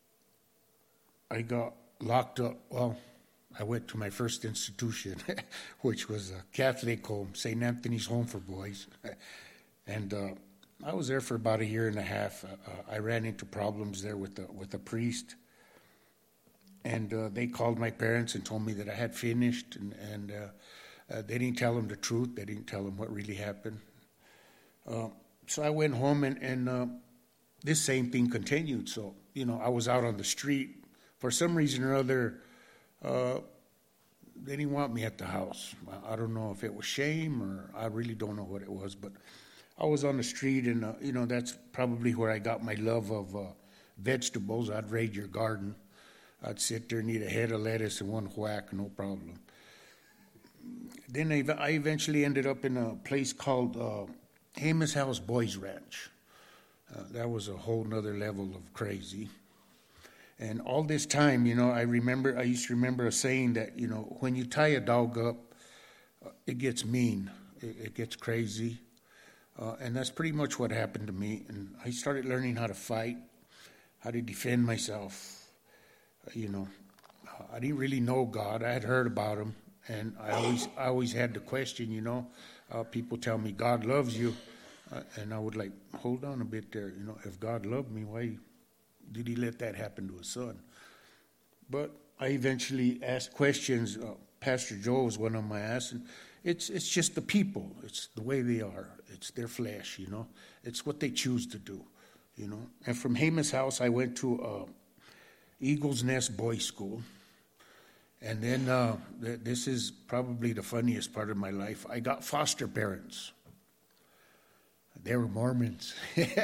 I got locked up. Well, I went to my first institution, which was a Catholic home, Saint Anthony's Home for Boys. And uh, I was there for about a year and a half. Uh, I ran into problems there with the, with a priest. And uh, they called my parents and told me that I had finished, and, and uh, uh, they didn't tell them the truth. They didn't tell them what really happened. Uh, so I went home, and, and uh, this same thing continued. So, you know, I was out on the street. For some reason or other, uh, they didn't want me at the house. I don't know if it was shame, or I really don't know what it was. But I was on the street, and, uh, you know, that's probably where I got my love of uh, vegetables. I'd raid your garden. I'd sit there and eat a head of lettuce and one whack, no problem. Then I, I eventually ended up in a place called uh, Amos House Boys Ranch. Uh, that was a whole nother level of crazy. And all this time, you know, I remember, I used to remember a saying that, you know, when you tie a dog up, uh, it gets mean, it, it gets crazy. Uh, and that's pretty much what happened to me. And I started learning how to fight, how to defend myself. You know, I didn't really know God. I had heard about him, and I always, I always had the question. You know, uh, people tell me God loves you, uh, and I would like, hold on a bit there. You know, if God loved me, why did He let that happen to His Son? But I eventually asked questions. Uh, Pastor Joe was one of my asks, and it's it's just the people. It's the way they are. It's their flesh. You know, it's what they choose to do. You know, and from Amos House, I went to Uh, Eagles Nest Boys School. And then uh, th- this is probably the funniest part of my life. I got foster parents. They were Mormons.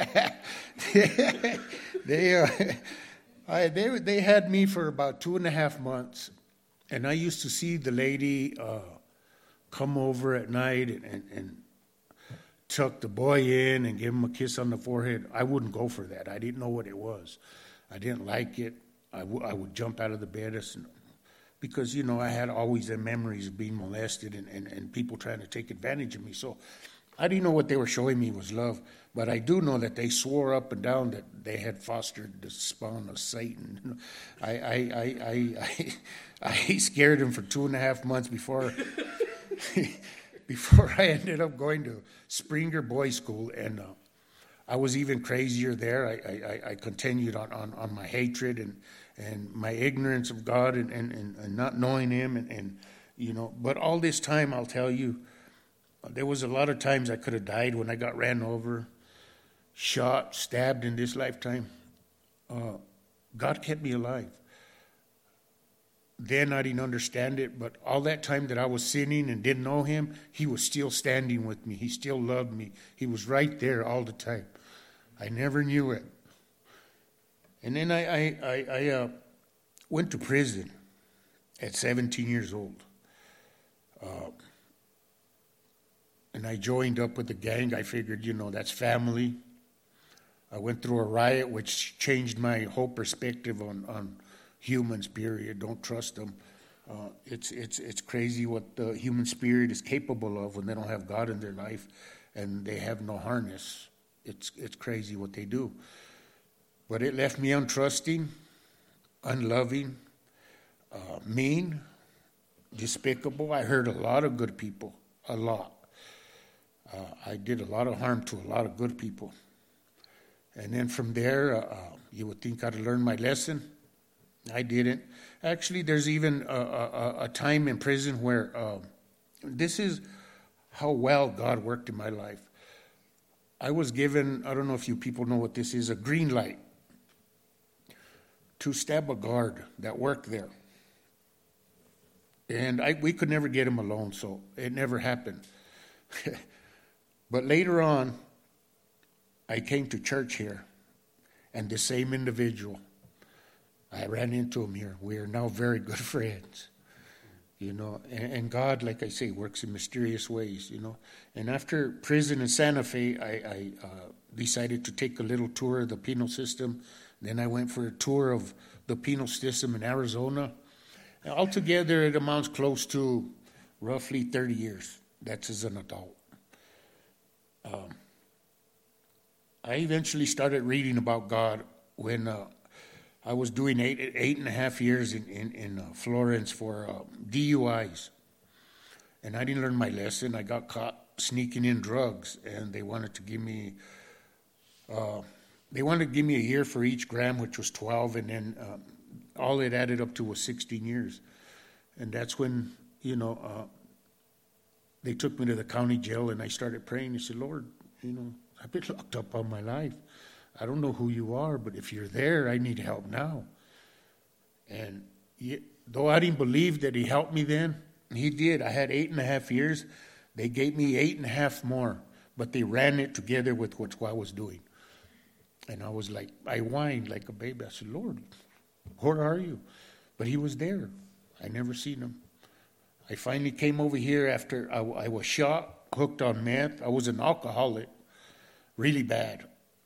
they, uh, I, they they had me for about two and a half months. And I used to see the lady uh, come over at night and, and, and tuck the boy in and give him a kiss on the forehead. I wouldn't go for that. I didn't know what it was. I didn't like it. I, w- I would jump out of the bed as, because, you know, I had always the memories of being molested and, and, and people trying to take advantage of me. So I didn't know what they were showing me was love. But I do know that they swore up and down that they had fostered the spawn of Satan. I I I I, I, I scared him for two and a half months before before I ended up going to Springer Boys School. And uh, I was even crazier there. I, I, I continued on, on, on my hatred and, and my ignorance of God and, and, and, and not knowing Him. And, and, you know, but all this time, I'll tell you, there was a lot of times I could have died when I got ran over, shot, stabbed in this lifetime. Uh, God kept me alive. Then I didn't understand it, but all that time that I was sinning and didn't know Him, He was still standing with me. He still loved me. He was right there all the time. I never knew it. And then I, I, I, I uh, went to prison at seventeen years old. Uh, and I joined up with the gang. I figured, you know, that's family. I went through a riot, which changed my whole perspective on, on humans, period. Don't trust them. Uh, it's, it's, it's crazy what the human spirit is capable of when they don't have God in their life and they have no harness. It's, it's crazy what they do. But it left me untrusting, unloving, uh, mean, despicable. I hurt a lot of good people, a lot. Uh, I did a lot of harm to a lot of good people. And then from there, uh, you would think I'd learned my lesson. I didn't. Actually, there's even a, a, a time in prison where uh, this is how well God worked in my life. I was given, I don't know if you people know what this is, a green light to stab a guard that worked there. And I, we could never get him alone, so it never happened. But later on, I came to church here, and the same individual, I ran into him here. We are now very good friends, you know. And, and God, like I say, works in mysterious ways, you know. And after prison in Santa Fe, I, I uh, decided to take a little tour of the penal system. Then I went for a tour of the penal system in Arizona. And altogether, it amounts close to roughly thirty years. That's as an adult. Um, I eventually started reading about God when uh, I was doing eight, eight and a half years in, in, in uh, Florence for uh, D U Is. And I didn't learn my lesson. I got caught sneaking in drugs, and they wanted to give me, uh, they wanted to give me a year for each gram, which was twelve, and then um, all it added up to was sixteen years. And that's when, you know, uh, they took me to the county jail, and I started praying. I said, Lord, you know, I've been locked up all my life. I don't know who you are, but if you're there, I need help now. And he, though I didn't believe that he helped me then, he did. I had eight and a half years. They gave me eight and a half more, but they ran it together with what I was doing. And I was like, I whined like a baby. I said, Lord, where are you? But he was there. I never seen him. I finally came over here after I, I was shot, hooked on meth. I was an alcoholic, really bad.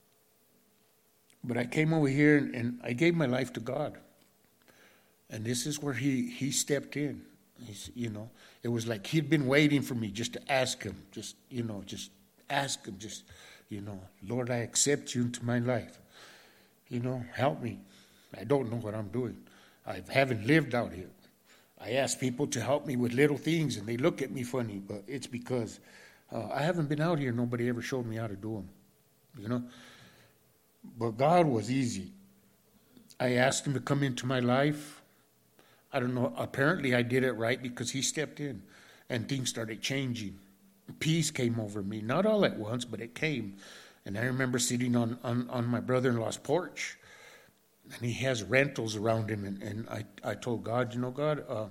But I came over here and, and I gave my life to God. And this is where he, he stepped in. He's, you know, it was like he'd been waiting for me just to ask him, just, you know, just ask him, just, you know, Lord, I accept you into my life. You know, help me. I don't know what I'm doing. I haven't lived out here. I ask people to help me with little things, and they look at me funny, but it's because uh, I haven't been out here. Nobody ever showed me how to do them, you know. But God was easy. I asked him to come into my life. I don't know. Apparently, I did it right because he stepped in, and things started changing. Peace came over me, not all at once, but it came. And I remember sitting on, on, on my brother-in-law's porch, and he has rentals around him. And, and I, I told God, you know, God, uh,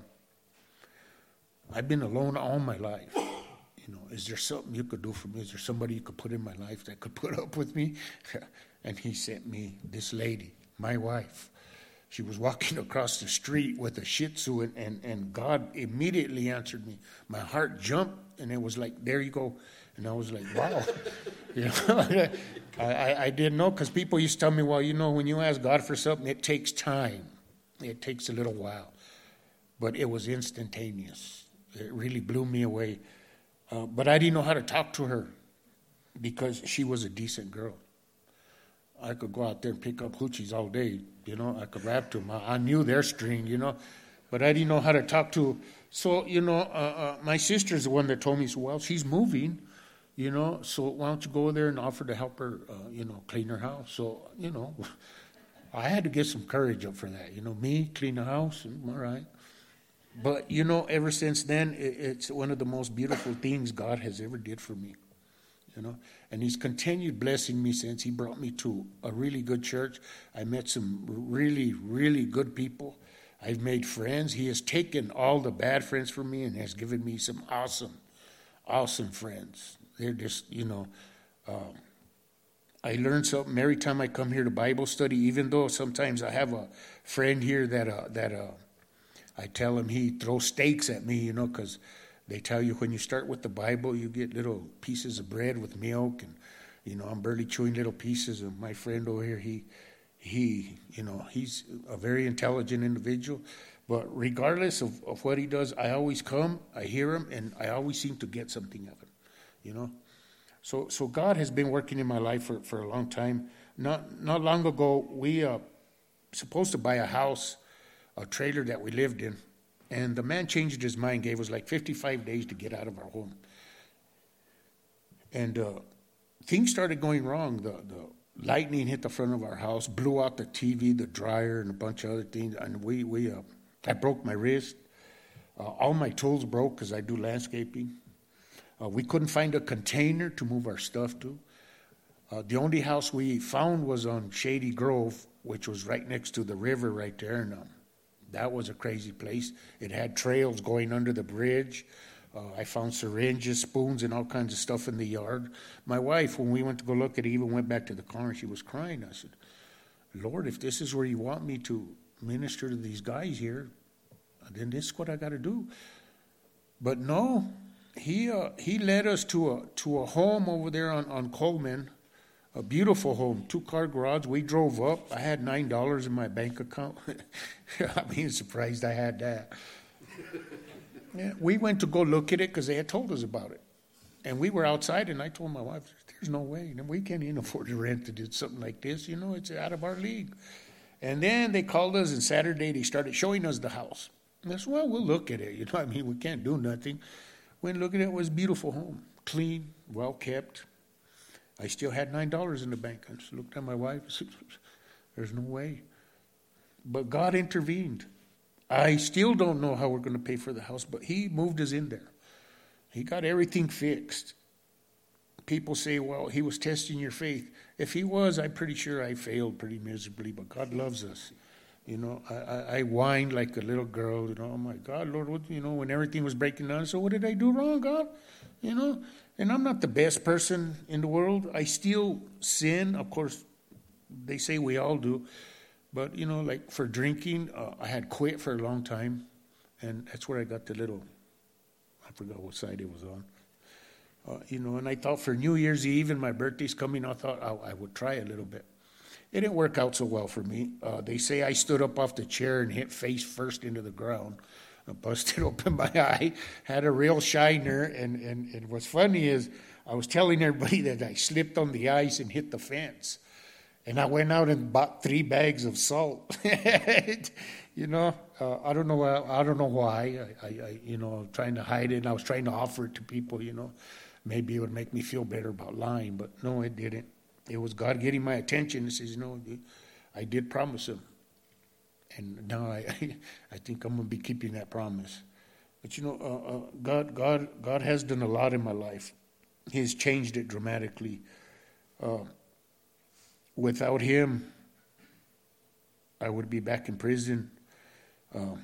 I've been alone all my life. You know, is there something you could do for me? Is there somebody you could put in my life that could put up with me? And he sent me this lady, my wife. She was walking across the street with a Shih Tzu, and, and, and God immediately answered me. My heart jumped, and it was like, there you go. And I was like, wow. You know, I, I, I didn't know, because people used to tell me, well, you know, when you ask God for something, it takes time. It takes a little while. But it was instantaneous. It really blew me away. Uh, but I didn't know how to talk to her because she was a decent girl. I could go out there and pick up hoochies all day, you know. I could rap to them. I, I knew their string, you know. But I didn't know how to talk to. So, you know, uh, uh, my sister's the one that told me, so, well, she's moving, you know, so why don't you go there and offer to help her, uh, you know, clean her house. So, you know, I had to get some courage up for that. You know, me, clean the house, all right. But, you know, ever since then, it, it's one of the most beautiful things God has ever did for me, you know. And he's continued blessing me since. He brought me to a really good church. I met some really, really good people. I've made friends. He has taken all the bad friends from me and has given me some awesome, awesome friends. They're just, you know, um, I learn something every time I come here to Bible study, even though sometimes I have a friend here that uh, that uh, I tell him he throws steaks at me, you know, because they tell you when you start with the Bible, you get little pieces of bread with milk, and, you know, I'm barely chewing little pieces. And my friend over here, he, he, you know, he's a very intelligent individual. But regardless of, of what he does, I always come, I hear him, and I always seem to get something of him, you know. So so God has been working in my life for, for a long time. Not not long ago, we uh supposed to buy a house, a trailer that we lived in, and the man changed his mind, gave us like fifty-five days to get out of our home. And uh, things started going wrong. The, the lightning hit the front of our house, blew out the T V, the dryer, and a bunch of other things. And we, we uh, I broke my wrist. Uh, all my tools broke because I do landscaping. Uh, we couldn't find a container to move our stuff to. Uh, the only house we found was on Shady Grove, which was right next to the river right there. And um, that was a crazy place. It had trails going under the bridge. Uh, I found syringes, spoons, and all kinds of stuff in the yard. My wife, when we went to go look at it, even went back to the car and she was crying. I said, Lord, if this is where you want me to minister to these guys here, then this is what I got to do. But no, he uh, he led us to a to a home over there on, on Coleman, a beautiful home, two-car garage. We drove up. I had nine dollars in my bank account. I mean, surprised I had that. Yeah, we went to go look at it because they had told us about it. And we were outside, and I told my wife, there's no way. We can't even afford to rent to do something like this. You know, it's out of our league. And then they called us, and Saturday they started showing us the house. And I said, well, we'll look at it. You know, I mean, we can't do nothing. Went and looked at it. It was a beautiful home, clean, well-kept. I still had nine dollars in the bank. I just looked at my wife and said, there's no way. But God intervened. I still don't know how we're going to pay for the house, but he moved us in there. He got everything fixed. People say, well, he was testing your faith. If he was, I'm pretty sure I failed pretty miserably, but God loves us. You know, I, I, I whined like a little girl, you know, oh my God, Lord, what, you know, when everything was breaking down. So what did I do wrong, God? You know, and I'm not the best person in the world. I still sin. Of course, they say we all do. But, you know, like for drinking, uh, I had quit for a long time. And that's where I got the little, I forgot what side it was on. Uh, you know, and I thought for New Year's Eve and my birthday's coming, I thought I, I would try a little bit. It didn't work out so well for me. Uh, they say I stood up off the chair and hit face first into the ground. I busted open my eye, had a real shiner, and, and, and what's funny is I was telling everybody that I slipped on the ice and hit the fence. And I went out and bought three bags of salt. You know, uh, I don't know. I don't know why. I, I, I, you know, trying to hide it. And I was trying to offer it to people. You know, maybe it would make me feel better about lying, but no, it didn't. It was God getting my attention. He says, you know, I did promise him, and now I, I think I'm gonna be keeping that promise. But you know, uh, uh, God, God, God has done a lot in my life. He has changed it dramatically. Uh, without him, I would be back in prison. Um,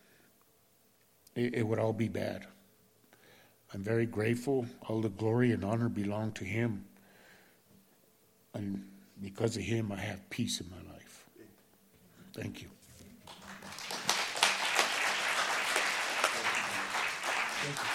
it, it would all be bad. I'm very grateful. All the glory and honor belong to him. And because of him, I have peace in my life. Thank you. Thank you.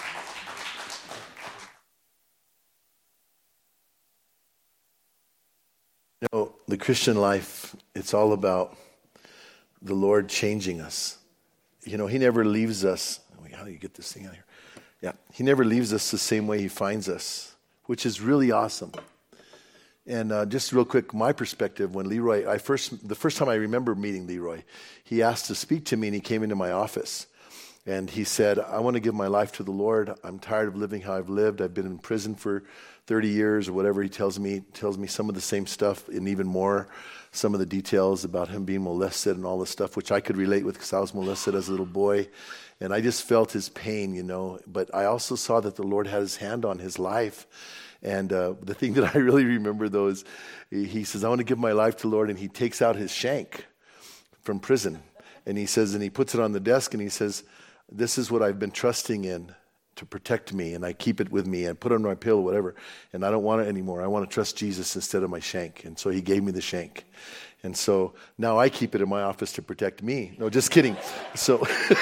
You know, the Christian life, it's all about the Lord changing us. You know, he never leaves us. Wait, how do you get this thing out of here? Yeah, he never leaves us the same way he finds us, which is really awesome. And uh, just real quick, my perspective, when Leroy, I first, the first time I remember meeting Leroy, he asked to speak to me and he came into my office. And he said, I want to give my life to the Lord. I'm tired of living how I've lived. I've been in prison for thirty years or whatever. He tells me tells me some of the same stuff and even more, some of the details about him being molested and all this stuff, which I could relate with because I was molested as a little boy. And I just felt his pain, you know. But I also saw that the Lord had his hand on his life. And uh, the thing that I really remember, though, is he says, I want to give my life to the Lord. And he takes out his shank from prison. And he says, and he puts it on the desk and he says, this is what I've been trusting in. to protect me, and I keep it with me and put it on my pillow, whatever, and I don't want it anymore. I want to trust Jesus instead of my shank. And so he gave me the shank. And so now I keep it in my office to protect me. No, just kidding. So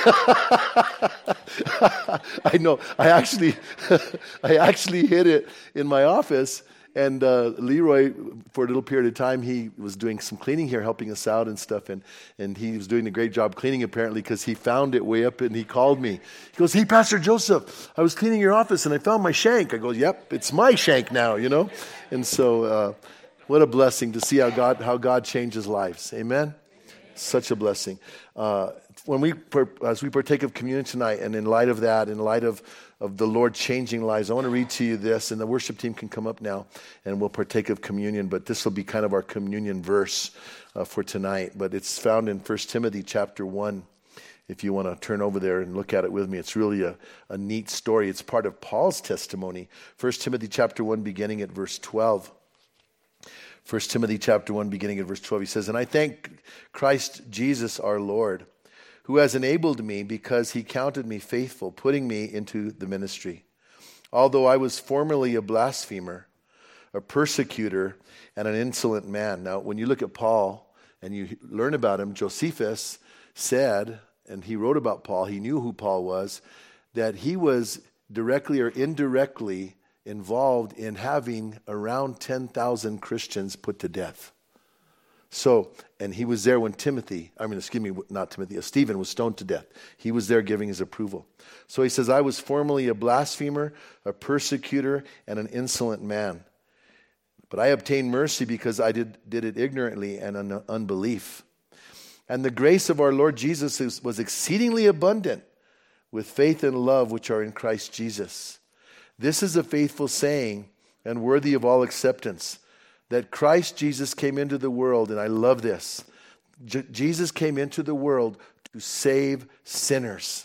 I know, I actually, I actually hid it in my office. And uh, Leroy, for a little period of time, he was doing some cleaning here, helping us out and stuff. And, and he was doing a great job cleaning, apparently, because he found it way up and he called me. He goes, "Hey, Pastor Joseph, I was cleaning your office and I found my shank." I go, "Yep, it's my shank now," you know. And so uh, what a blessing to see how God how God changes lives. Amen? Such a blessing. Uh, when we, as we partake of communion tonight, and in light of that, in light of of the Lord changing lives, I want to read to you this, and the worship team can come up now, and we'll partake of communion, but this will be kind of our communion verse uh, for tonight, but it's found in First Timothy chapter one, if you want to turn over there and look at it with me. It's really a, a neat story. It's part of Paul's testimony. First Timothy chapter one, beginning at verse twelve. First Timothy chapter one, beginning at verse twelve, he says, "And I thank Christ Jesus our Lord, who has enabled me because he counted me faithful, putting me into the ministry. Although I was formerly a blasphemer, a persecutor, and an insolent man." Now, when you look at Paul and you learn about him, Josephus said, and he wrote about Paul, he knew who Paul was, that he was directly or indirectly involved in having around ten thousand Christians put to death. So, and he was there when Timothy, I mean, excuse me, not Timothy, uh, Stephen was stoned to death. He was there giving his approval. So he says, "I was formerly a blasphemer, a persecutor, and an insolent man. But I obtained mercy because I did, did it ignorantly and in unbelief. And the grace of our Lord Jesus is, was exceedingly abundant with faith and love which are in Christ Jesus. This is a faithful saying and worthy of all acceptance, that Christ Jesus came into the world," and I love this, J- Jesus came into the world to save sinners,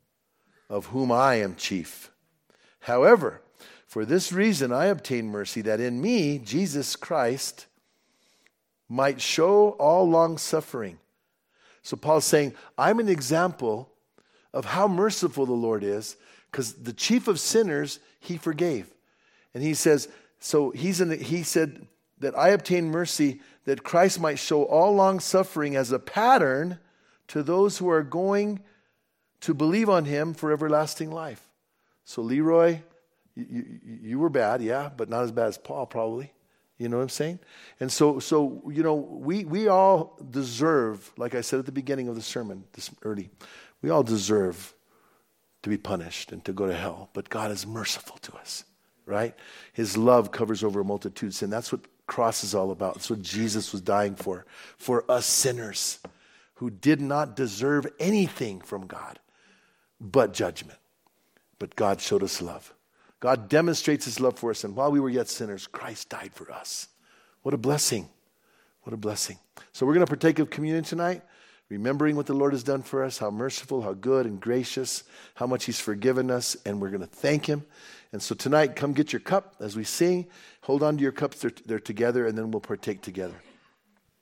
of whom I am chief. However, for this reason I obtained mercy, that in me, Jesus Christ, might show all long suffering. So Paul's saying, I'm an example of how merciful the Lord is, because the chief of sinners, he forgave. And he says, so he's in, he said, that I obtained mercy that Christ might show all long suffering as a pattern to those who are going to believe on him for everlasting life. So Leroy, you, you, you were bad, yeah, but not as bad as Paul probably. You know what I'm saying? And so, so you know, we, we all deserve, like I said at the beginning of the sermon this early, we all deserve to be punished and to go to hell. But God is merciful to us, right? His love covers over a multitude of sin. That's what cross is all about. That's what Jesus was dying for, for us sinners who did not deserve anything from God but judgment. But God showed us love. God demonstrates his love for us, and while we were yet sinners, Christ died for us. What a blessing. What a blessing. So we're going to partake of communion tonight, remembering what the Lord has done for us, how merciful, how good and gracious, how much he's forgiven us, and we're going to thank him. And so tonight, come get your cup as we sing. Hold on to your cups, they're, they're together, and then we'll partake together.